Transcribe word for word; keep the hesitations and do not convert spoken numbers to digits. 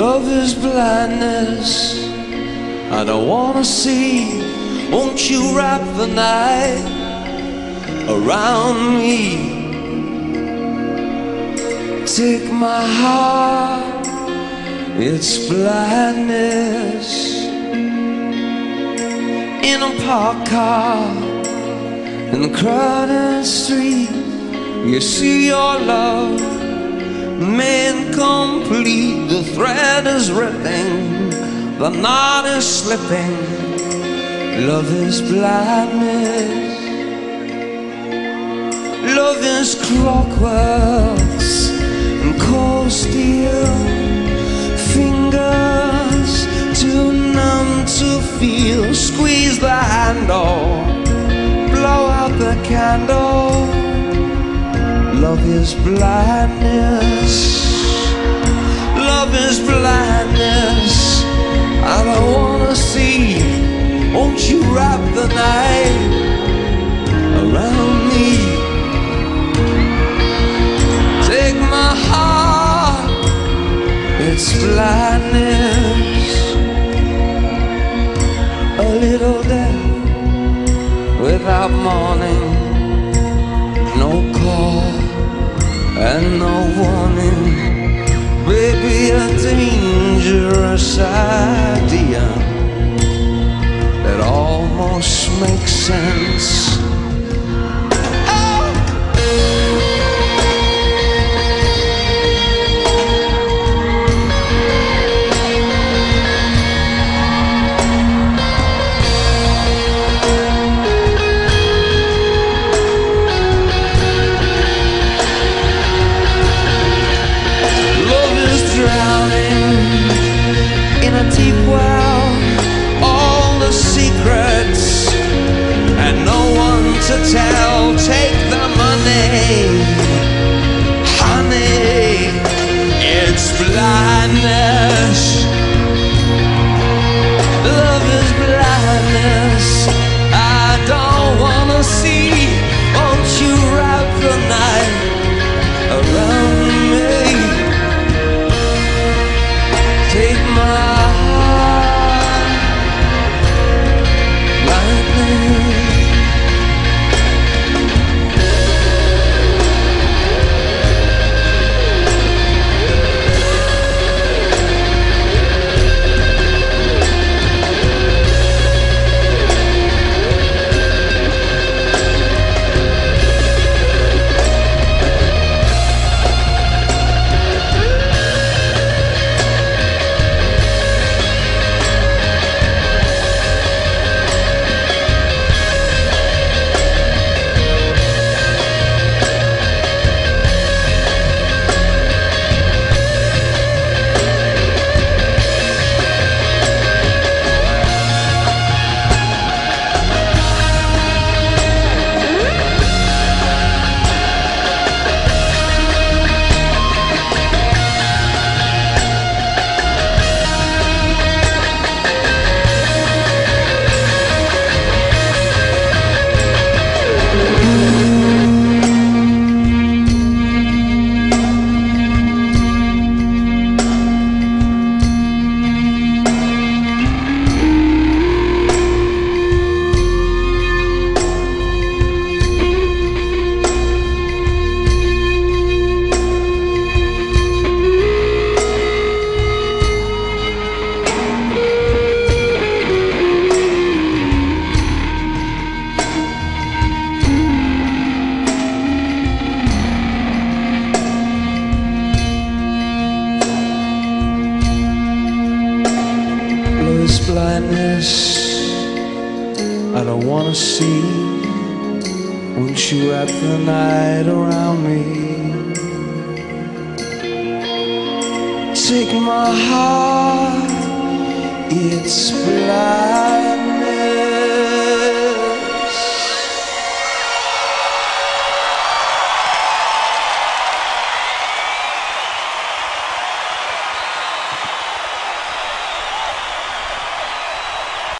Love is blindness, I don't wanna see. Won't you wrap the night around me? Take my heart, it's blindness. In a parked car, in the crowded street, you see your love, man complete. The thread is ripping, the knot is slipping. Love is blindness. Love is clockworks and cold steel, fingers too numb to feel. Squeeze the handle, blow out the candle. Love is blindness. Love is blindness, I don't wanna see. Won't you wrap the night around me? Take my heart, it's blindness. A little death without mourning, no call and no warning. Baby, a dangerous idea that almost makes sense. To tell, take the money, honey, it's blindness. Love is blindness, I don't wanna see. Won't you wrap the night around me? Take my heart, blindness. Blindness, I don't wanna see. Won't you wrap the night around me? Take my heart, it's blind.